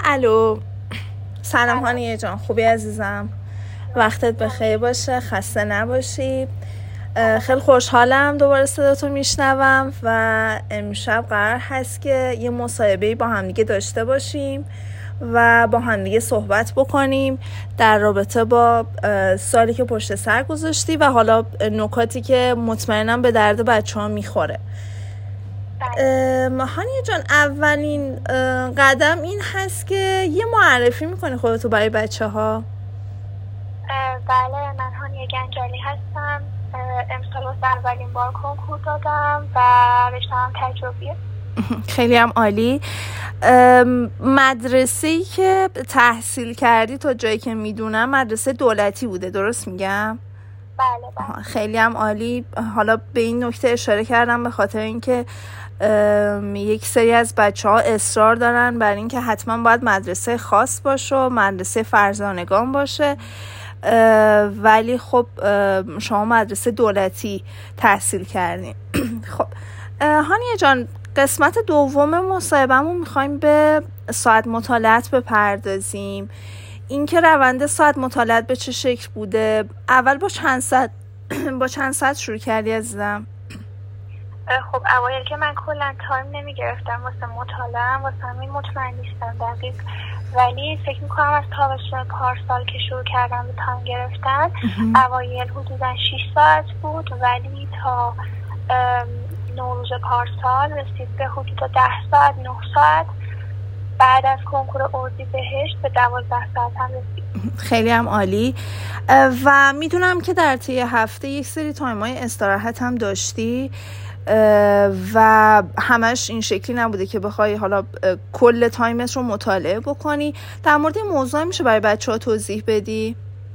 الو، سلام هانیه جان، خوبی عزیزم؟ وقتت بخیر باشه، خسته نباشی. خیلی خوشحالم دوباره صداتو میشنوم و امشب قرار هست که یه مصاحبه‌ای با همدیگه داشته باشیم و با همدیگه صحبت بکنیم در رابطه با سالی که پشت سر گذاشتی و حالا نکاتی که مطمئنم به درد بچه‌ها میخوره. هانیه جان، اولین قدم این هست که یه معرفی میکنی خودتو برای بچه‌ها. بله، من هانیه گنجلی هستم. امسال اولین بار کنکور دادم و رشته‌ام تجربیه. خیلی هم عالی. مدرسه‌ای که تحصیل کردی تا جایی که میدونم مدرسه دولتی بوده، درست میگم؟ بله. خیلی هم عالی. حالا به این نکته اشاره کردم به خاطر اینکه یک سری از بچه‌ها اصرار دارن بر این که حتما باید مدرسه خاص باشه و مدرسه فرزانگان باشه، ولی خب شما مدرسه دولتی تحصیل کردین. خب هانیه جان، قسمت دوم مصاحبه‌مون میخوایم به ساعت مطالعات بپردازیم. اینکه روند ساعت مطالعات به چه شکل بوده؟ اول با چند ساعت شروع کردی عزیزم؟ خب اوایل که من کلا تایم نمیگرفتم واسه مطالعه، واسه همین مطمئن نیستم دقیق، ولی فکر میکنم از تابستون پارسال که شروع کردم به تایم گرفتن اوایل حدودا 6 ساعت بود، ولی تا نوروز پارسال رسید به حدود 10 ساعت 9 ساعت. بعد از کنکور اردیبهشت به 12 ساعت هم رسید. خیلی هم عالی. و میدونم که در طی هفته یک سری تایم‌های استراحت هم داشتی و همش این شکلی نبوده که بخوای حالا کل تایمت رو مطالعه بکنی. در مورد این موضوع میشه برای بچه‌ها توضیح بدی؟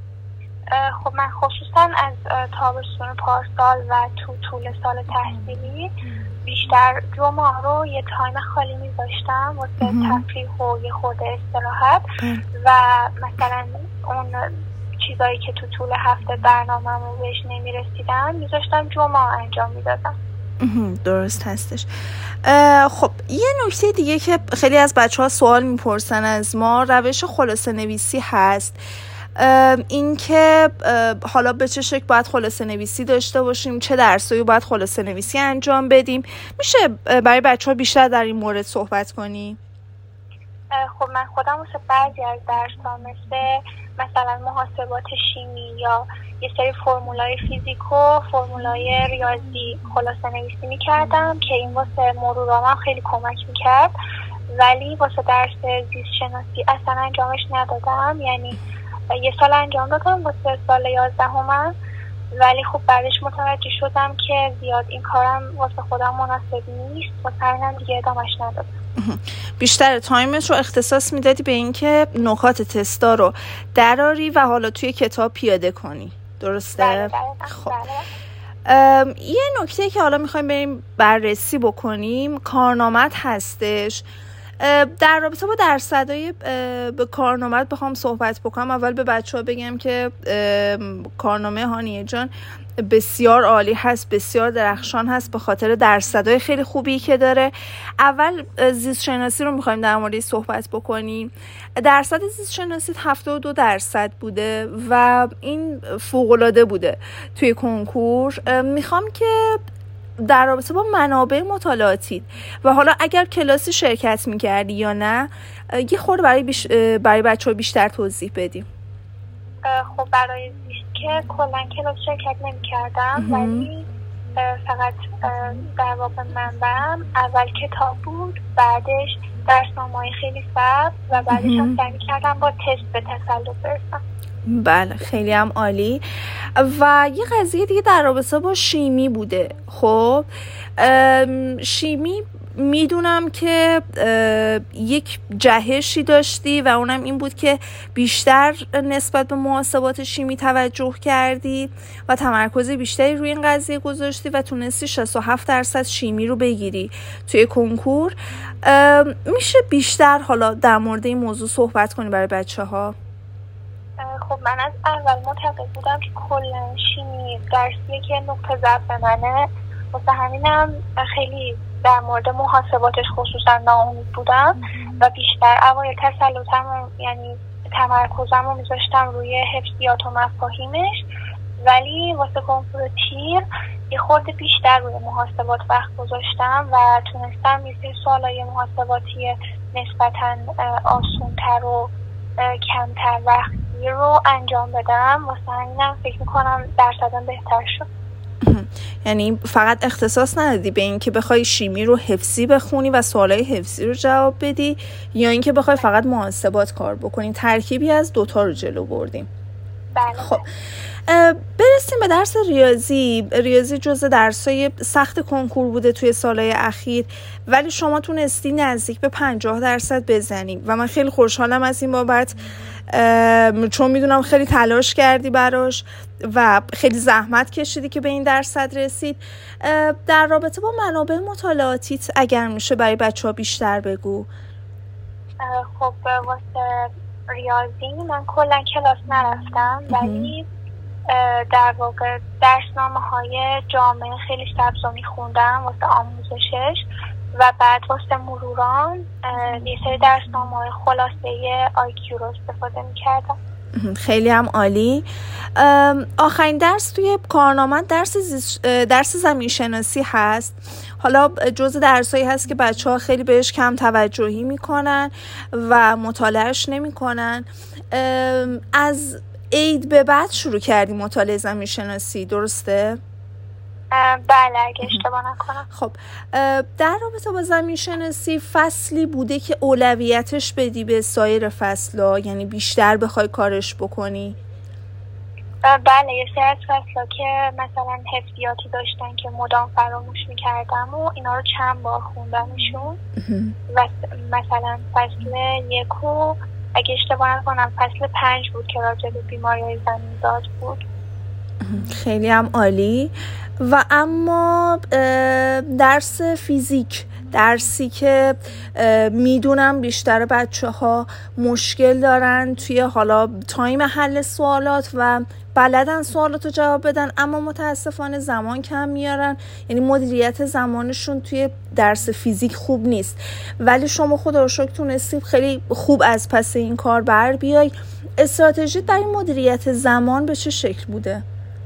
خب من خصوصا از تابستون پارسال و طول سال تحصیلی بیشتر جمعه رو یه تایم خالی میذاشتم واسه تفریح و یه خورده استراحت و مثلا اون چیزایی که تو طول هفته برنامه‌مو بهش نمیرسیدم میذاشتم جمعه انجام میدادم. درست هستش. خب یه نکته دیگه که خیلی از بچه‌ها سوال میپرسن از ما، روش خلاصه نویسی هست. این که حالا به چه شکل باید خلاصه نویسی داشته باشیم، چه درسایی باید خلاصه نویسی انجام بدیم، میشه برای بچه‌ها بیشتر در این مورد صحبت کنی؟ خب من خودم واسه بعضی از درس‌ها مثلا محاسبات شیمی یا یه سری فرمولای فیزیک و فرمولای ریاضی خلاصه نویسی می‌کردم که این واسه مرورام خیلی کمک می‌کرد، ولی واسه درس زیست شناسی اصلا انجامش ندادم. یعنی یه سال انجام دادم واسه سال 11 ولی خب بعدش متوجه شدم که زیاد این کارم واسه خودم مناسب نیست، واسه همینم دیگه ادامهش ندادم. بیشتر تایمت رو اختصاص میدادی به این که نکات تستا رو دراری و حالا توی کتاب پیاده کنی، درسته؟ بله. خب یه نکته که حالا میخوایم بریم بررسی بکنیم کارنامت هستش. در رابطه با درصدای به کارنامه بخوام صحبت بکنم، اول به بچه‌ها بگم که کارنامه هانیه جان بسیار عالی هست، بسیار درخشان هست به خاطر درصدای خیلی خوبی که داره. اول زیست شناسی رو می‌خوایم در موردش صحبت بکنیم. درصد زیست شناسی 72% بوده و این فوق‌العاده بوده توی کنکور. میخوام که در رابطه با منابع مطالعاتی و حالا اگر کلاسی شرکت میکردی یا نه یه خورده برای بچه‌ها بیشتر توضیح بدیم. خب برای زیست که کلا کلاس شرکت نمیکردم، ولی فقط در واقع منبعم اول کتاب بود، بعدش درسنامه‌های خیلی سخت و بعدش هم سعی کردم با تست به تسلط برسم. بله، خیلی هم عالی. و یه قضیه دیگه در رابطه با شیمی بوده. خب شیمی میدونم که یک جهشی داشتی و اونم این بود که بیشتر نسبت به محاسبات شیمی توجه کردی و تمرکز بیشتری روی این قضیه گذاشتی و تونستی 67% شیمی رو بگیری توی کنکور. میشه بیشتر حالا در مورد این موضوع صحبت کنی برای بچه‌ها؟ خب من از اول معتقد بودم که کلا شیمی درسیه که نقطه ضعف منه، واسه همینم خیلی در مورد محاسباتش خصوصا ناامید بودم و بیشتر اوایل تسلطم یعنی تمرکزم رو میذاشتم روی حفظیات و مفاهیمش، ولی واسه کنکور تیر یه خورده بیشتر روی محاسبات وقت گذاشتم و تونستم یه سری سوالای محاسباتی نسبتاً آسون‌تر و کمتر وقتی رو انجام بدم. واسه همینم فکر میکنم درصدم بهتر شد. یعنی فقط اختصاص ندادی به این که بخوای شیمی رو حفظی بخونی و سوالای حفظی رو جواب بدی، یا این که بخوای فقط محاسبات کار بکنی؟ ترکیبی از دوتا رو جلو بردیم. بله. خب برسیم به درس ریاضی. ریاضی جزء درسای سخت کنکور بوده توی سالهای اخیر، ولی شما تونستی نزدیک به 50% بزنی و من خیلی خوشحالم از این بابت، چون میدونم خیلی تلاش کردی براش و خیلی زحمت کشیدی که به این درصد رسید. در رابطه با منابع مطالعاتیت اگر میشه برای بچه‌ها بیشتر بگو. خب واسه ریاضی من کلا کلاس نرفتم، ولی در واقع درسنامه‌های جامع خیلی سبزو میخوندم واسه آموزشش و بعد واسه مروران یه سری درسنامه‌های خلاصه IQ رو استفاده میکردم. خیلی هم عالی. آخرین درس توی کارنامه درس زمین شناسی هست. حالا جزء درسایی هست که بچه‌ها خیلی بهش کم توجهی میکنن و مطالعهش نمیکنن. از عید به بعد شروع کردی مطالعه زمین شناسی، درسته؟ بله اگه اشتباه نکنم. خب در رابطه با زمین شناسی فصلی بوده که اولویتش بدی به سایر فصل‌ها، یعنی بیشتر بخوای کارش بکنی؟ بله یه سری از فصل‌ها که مثلا حفظیاتی داشتن که مدام فراموش میکردم و اینا رو چند بار خوندمشون و مثلا فصل 1 اگه اشتباه نکنم فصل 5 بود که راجع به بیماری‌های زمین‌زاد بود. خیلی هم عالی. و اما درس فیزیک، درسی که میدونم بیشتر بچه‌ها مشکل دارن توی حالا تایم حل سوالات و بلدن سوالات رو جواب بدن، اما متاسفانه زمان کم میارن، یعنی مدیریت زمانشون توی درس فیزیک خوب نیست. ولی شما خدا رو شکر تونستی خیلی خوب از پس این کار بر بیای. استراتژی برای مدیریت زمان به چه شکل بوده؟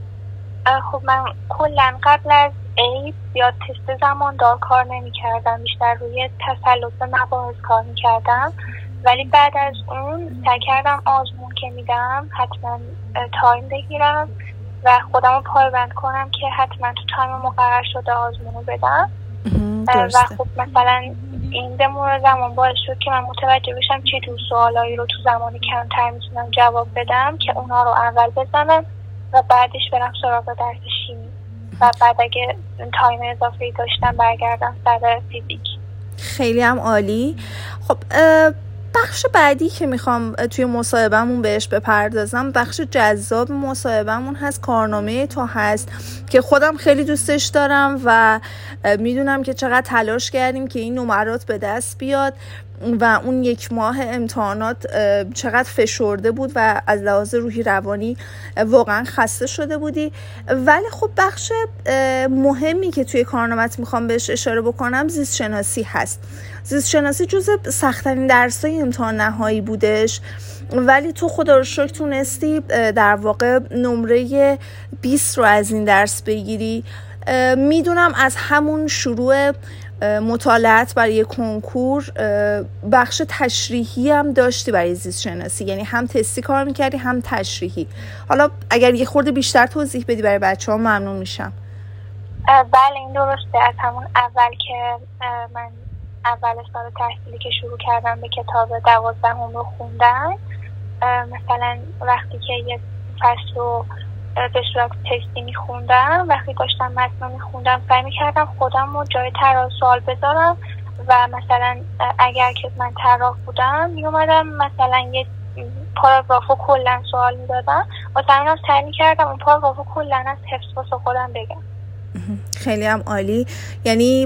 خب من کلا قبل از عید زیاد تست زمان دار کار نمی کردم، بیشتر روی تسلط مباحث کار می کردم، ولی بعد از اون سعی کردم آزمون که میدم حتما تایم بگیرم و خودم رو پایبند کنم که حتما تو تایم مقرر شده آزمون رو بدم. و خب مثلا این دمور زمان باعث شد که من متوجه بشم چه جور سوالایی رو تو زمان کمتر میتونم جواب بدم که اونا رو اول بزنم و بعدش برم سراغ درس شیمی و بعد اگه تایم اضافه‌ای داشتم برگردم سر فیزیک. خیلی هم عالی. خب بخش بعدی که میخوام توی مصاحبهمون بهش بپردازم، بخش جذاب مصاحبهمون هست، کارنامه تو هست که خودم خیلی دوستش دارم و میدونم که چقدر تلاش کردیم که این نمرات به دست بیاد و اون 1 ماه امتحانات چقدر فشرده بود و از لحاظ روحی روانی واقعا خسته شده بودی. ولی خب بخش مهمی که توی کارنامه‌ت میخوام بهش اشاره بکنم زیست شناسی هست. زیست شناسی جزو سخت‌ترین درس‌های امتحان نهایی بودش، ولی تو خدا رو شکر تونستی در واقع نمره 20 رو از این درس بگیری. میدونم از همون شروع مطالعات برای کنکور بخش تشریحی هم داشتی برای زیست شناسی، یعنی هم تستی کار میکردی هم تشریحی. حالا اگر یه خورده بیشتر توضیح بدی برای بچه‌ها ممنون میشم. بله این درسته. از همون اول که من اول سال تحصیلی که شروع کردم به کتاب 12 رو خوندن، مثلا وقتی که یه فصل رو به صورت تستی میخوندم، وقتی داشتم متن میخوندم سعی میکردم خودم رو جای طراح سوال بذارم و مثلا اگر که من طراح بودم میومدم مثلا یه پاراگراف رو کلن سوال میدادم و همینم سعی میکردم اون پاراگراف رو کلن از حفظ واسه خودم بگم. خیلی هم عالی. یعنی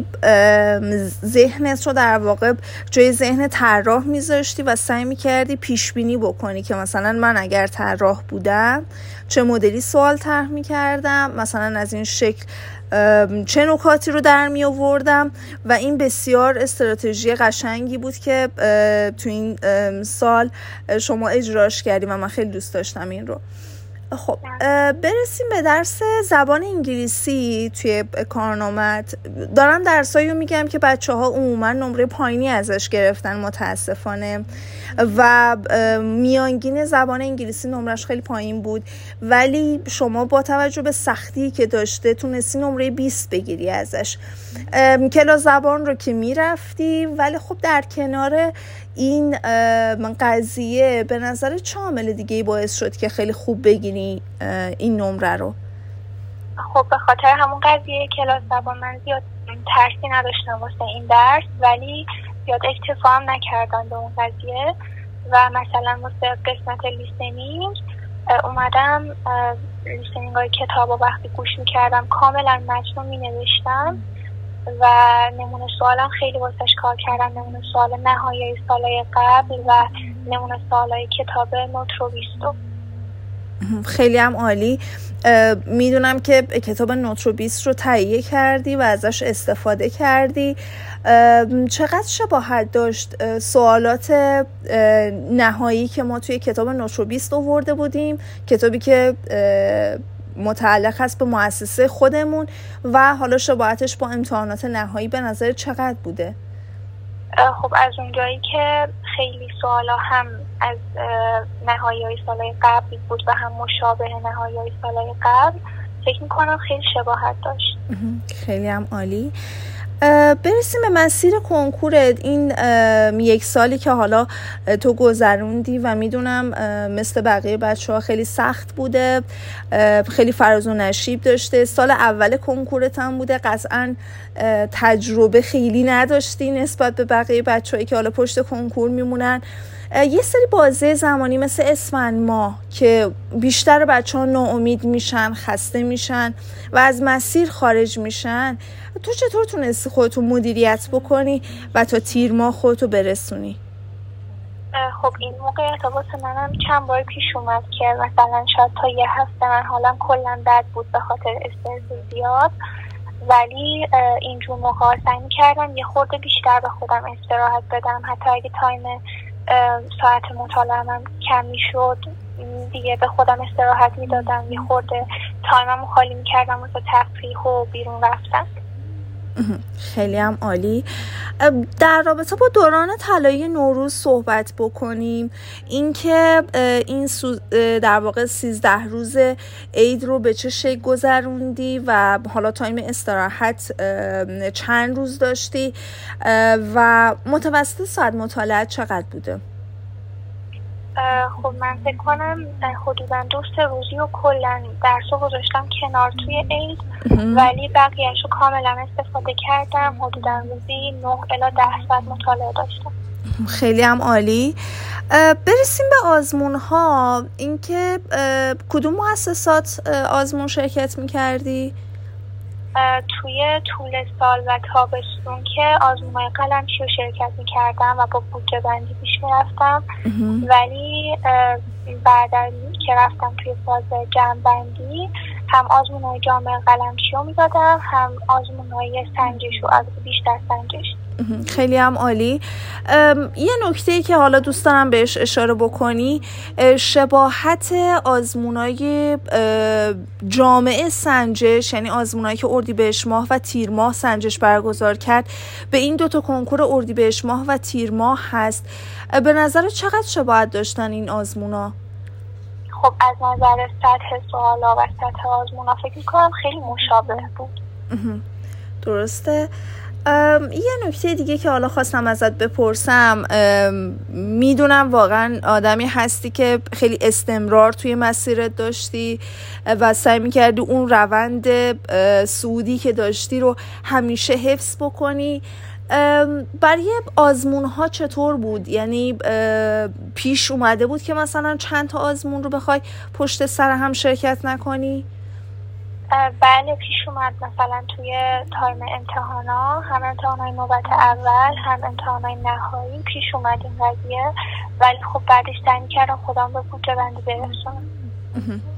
ذهنت رو در واقع جای ذهن طراح میذاشتی و سعی میکردی پیش بینی بکنی که مثلا من اگر طراح بودم چه مدلی سوال طرح میکردم، مثلا از این شکل چه نکاتی رو در می آوردم و این بسیار استراتژی قشنگی بود که تو این سال شما اجراش کردیم و من خیلی دوست داشتم این رو. خب برسیم به درس زبان انگلیسی توی کارنامت. دارم درسایی رو میگم که بچه‌ها عموما نمره پایینی ازش گرفتن متاسفانه و میانگین زبان انگلیسی نمرش خیلی پایین بود، ولی شما با توجه به سختی که داشته تونستی نمره 20 بگیری ازش. کلاس زبان رو که میرفتی، ولی خب در کنار این قضیه به نظر چه عامل دیگه باعث شد که خیلی خوب بگیری این نمره رو؟ خب به خاطر همون قضیه کلاس زبان من زیاد ترسی نداشتم واسه این درس، ولی زیاد اکتفا هم نکردم به اون قضیه و مثلا واسه قسمت لیسنینگ اومدم لیسنینگ های کتاب و وقتی گوش میکردم کاملا متن رو مینوشتم و نمونه سوالم خیلی واسش کار کردم، نمونه سوال نهایی سالهای قبل و نمونه سوالهای کتاب نوت رو 20. خیلی هم عالی. میدونم که کتاب نوت رو 20 رو تهیه کردی و ازش استفاده کردی. چقدر شباهت داشت سوالات نهایی که ما توی کتاب نوت رو 20 آورده بودیم، کتابی که متعلق هست به مؤسسه خودمون، و حالا شباهتش با امتحانات نهایی به نظر چقدر بوده؟ خب از اونجایی که خیلی سوالا هم از نهایی های سالهای قبل بود و هم مشابه نهایی های سالهای قبل، فکر میکنم خیلی شباهت داشت. خیلی هم عالی. برسیم به مسیر کنکورت. این یک سالی که حالا تو گذروندی و میدونم مثل بقیه بچه‌ها خیلی سخت بوده، خیلی فراز و نشیب داشته. سال اول کنکورت هم بوده، قطعاً تجربه خیلی نداشتی نسبت به بقیه بچه‌هایی که حالا پشت کنکور میمونن. یه سری بازه زمانی مثل اسفند ماه که بیشتر بچه‌ها ناامید میشن، خسته میشن و از مسیر خارج میشن، تو چطور تونستی خودتو مدیریت بکنی و تا تیر ماه خودتو برسونی؟ خب این موقعیت واسه منم چند بار پیش اومد که مثلا شاید تا یه هفته من حالم کلا بد بود به خاطر استرس زیاد، ولی اینجور موقع سعی می‌کردم یه خورده بیشتر به خودم استراحت بدم، حتی اگه تایم ساعت مطالعه‌ام کم میشد دیگه به خودم استراحت میدادم، یه خورده تایممو خالی میکردم واسه تفریح و بیرون رفتن. خیلی هم عالی. در رابطه با دوران طلایی نوروز صحبت بکنیم. اینکه این در واقع 13 روز عید رو به چه شکل گذروندی و حالا تایم استراحت چند روز داشتی و متوسط ساعت مطالعه چقدر بوده؟ خب من فکر کنم حدوداً 2-3 روزی و کلا درسو گذاشتم کنار توی عید، ولی بقیه‌اش رو کاملا استفاده کردم. حدوداً روزی 9 الی 10 ساعت مطالعه داشتم. خیلی هم عالی. برسیم به آزمون ها. اینکه کدوم مؤسسات آزمون شرکت می‌کردی؟ توی طول سال و تابستون که آزمون‌های قلمچی رو شرکت می‌کردم و با بودجه بندی پیش می‌رفتم، ولی بعد از که رفتم توی فاز جمع‌بندی هم آزمون‌های جامع قلمچی رو می‌دادم، هم آزمون‌های سنجش و از بیشتر سنجش. خیلی هم عالی. یه نکته‌ای که حالا دوست دارم بهش اشاره بکنی، شباهت آزمونای جامعه سنجش، یعنی آزمونایی که اردیبهشت ماه و تیر ماه سنجش برگزار کرد، به این دوتا کنکور اردیبهشت ماه و تیر ماه هست. به نظر چقدر شباهت داشتن این آزمونا؟ خب از نظر سطح سوالا و سطح آزمونا فکر می‌کنم خیلی مشابه بود. درسته. یه نکته دیگه که حالا خواستم ازت بپرسم، میدونم واقعا آدمی هستی که خیلی استمرار توی مسیرت داشتی و سعی میکردی اون روند صعودی که داشتی رو همیشه حفظ بکنی. برای آزمون ها چطور بود؟ یعنی پیش اومده بود که مثلا چند تا آزمون رو بخوای پشت سر هم شرکت نکنی؟ بله پیش اومد، مثلا توی تایم امتحانا، هم امتحانای نوبت اول هم امتحانای نهایی پیش اومد این قضیه، ولی خب بعدش سعی کردم خودم به بودجه بندی برسونم.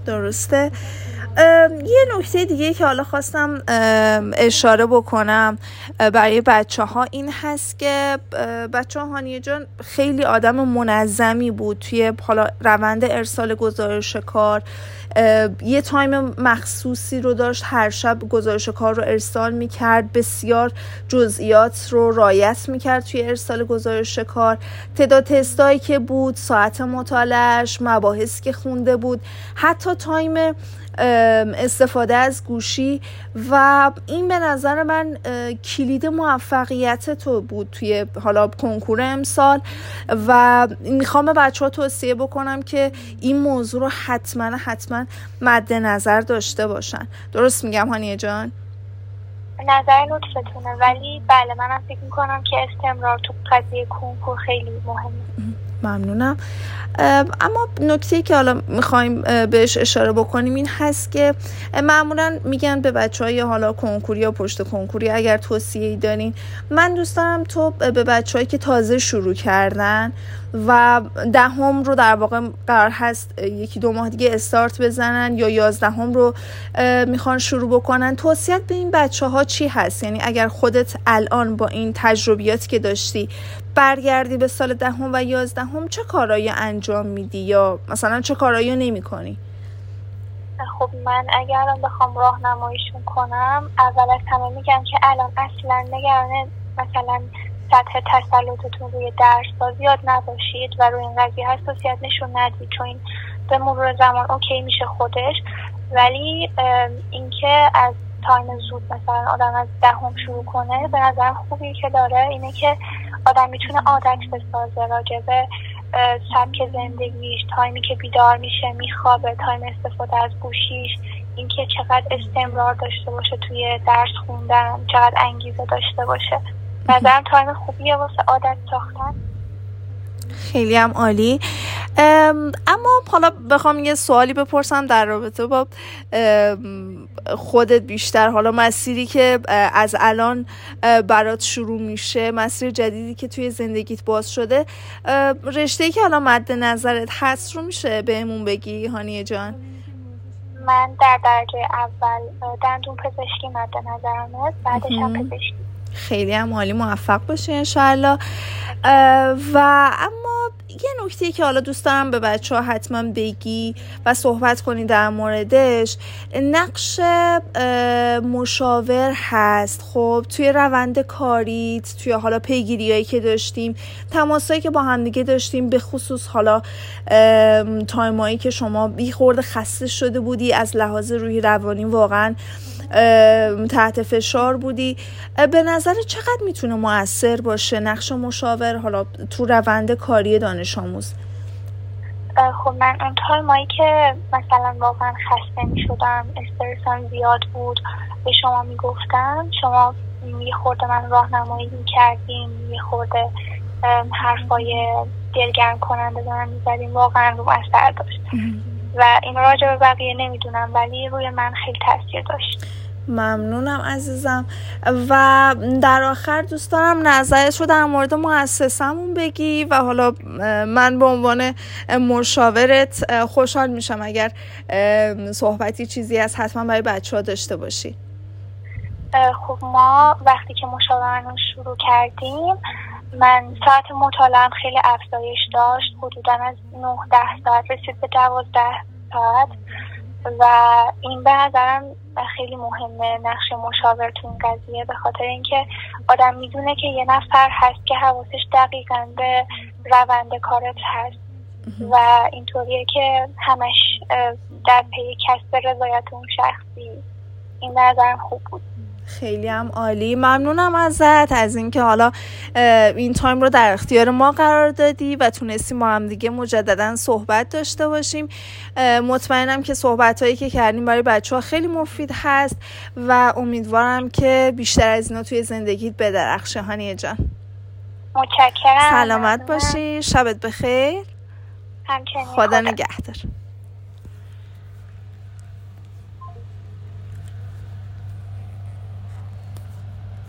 درسته. یه نکته دیگه که حالا خواستم اشاره بکنم برای بچه ها این هست که بچه ها هانیه جان خیلی آدم منظمی بود توی حالا روند ارسال گزارش کار. یه تایم مخصوصی رو داشت، هر شب گزارش کار رو ارسال میکرد، بسیار جزئیات رو رعایت میکرد توی ارسال گزارش کار، تعداد تستایی که بود، ساعت مطالعه‌اش، مباحثی که خونده بود، حتی تایم استفاده از گوشی. و این به نظر من کلید موفقیت تو بود توی حالا کنکور امسال و میخوام به بچه ها توصیه بکنم که این موضوع رو حتما مد نظر داشته باشن. درست میگم هانیه جان؟ نظر لطفتونه، ولی بله منم فکر میکنم که استمرار تو قضیه کنکور خیلی مهمه. ممنونم. اما نکته‌ای که حالا میخوایم بهش اشاره بکنیم این هست که معمولا میگن به بچه‌های حالا کنکوری یا پشت کنکوری اگر توصیه‌ای دارین، من دوست دارم تو به بچه‌هایی که تازه شروع کردن و 10 رو در واقع قرار هست 1-2 ماه دیگه استارت بزنن یا 11 رو میخوان شروع بکنن، توصیت به این بچه‌ها چی هست؟ یعنی اگر خودت الان با این تجربیاتی که داشتی برگردی به سال 10 و 11 چه کارایی انجام میدی یا مثلا چه کارایی نمی کنی؟ خب من اگر الان بخوام راهنماییشون کنم، اول از همه میگم که الان اصلا نگران مثلا سطح تسلطتون روی درس زیاد نباشید و روی این قضیه حساسیت نشون ندید، چون این به مرور زمان اوکی میشه خودش. ولی اینکه از تایم زود مثلا آدم از 10 شروع کنه، به نظرم خوبی که داره اینه که آدم میتونه عادت بسازه راجع به سبک زندگیش، تایمی که بیدار میشه، میخوابه، تایم استفاده از گوشیش، اینکه چقدر استمرار داشته باشه توی درس خوندن، چقدر انگیزه داشته باشه. نظرم تایم خوبیه واسه عادت ساختن. خیلی هم عالی. اما حالا بخوام یه سوالی بپرسم در رابطه با خودت بیشتر، حالا مسیری که از الان برات شروع میشه، مسیر جدیدی که توی زندگیت باز شده، رشته‌ای که حالا مد نظرت هست رو میشه بهمون بگی هانیه جان؟ من در درجه اول دندون پزشکی مد نظرم، بعدش هم پزشکی. خیلی هم عالی، موفق باشی انشالله. و اما یه نکته که حالا دوست دارم به بچه ها حتما بگی و صحبت کنی در موردش، نقش مشاور هست. خب توی روند کاریت، توی حالا پیگیریایی که داشتیم، تماسایی که با هم دیگه داشتیم، به خصوص حالا تایمایی که شما بی خورده خسته شده بودی، از لحاظ روحی روانی واقعا تحت فشار بودی، به نظر چقدر میتونه مؤثر باشه نقش مشاور حالا تو روند کاری دانش آموز؟ خب من اون تایمایی که مثلا واقعا خسته میشدم، استرسم زیاد بود، به شما میگفتم، شما یه خورده من راهنمایی میکردیم، یه خورده حرفای دلگرم کننده به من میزدیم، واقعا رو اثر داشت و این راجع به بقیه نمیدونم ولی روی من خیلی تاثیر داشت. ممنونم عزیزم. و در آخر دوست دارم نظرت رو در مورد مؤسسمون بگی و حالا من به عنوان مشاورت خوشحال میشم اگر صحبتی چیزی از حتما برای بچه ها داشته باشی. خب ما وقتی که مشاورمون شروع کردیم، من ساعت مطالعه‌ام خیلی افزایش داشت، حدوداً از 9-10 ساعت رسید به 12 ساعت و این به نظرم خیلی مهمه نقش مشاور تو این قضیه، به خاطر اینکه آدم میدونه که یه نفر هست که حواسش دقیقاً به روند کارت هست و اینطوریه که همش در پی کسب رضایت اون شخصی. این به نظرم خوب بود. خیلی هم عالی، ممنونم ازت از اینکه حالا این تایم رو در اختیار ما قرار دادی و تونستیم با هم دیگه مجددا صحبت داشته باشیم. مطمئنم که صحبتایی که کردیم برای بچه‌ها خیلی مفید هست و امیدوارم که بیشتر از اینا توی زندگیت بدرخشه هانیه جان. متشکرم. سلامت باشی، شبت بخیر. همچنین. خدا نگهدار.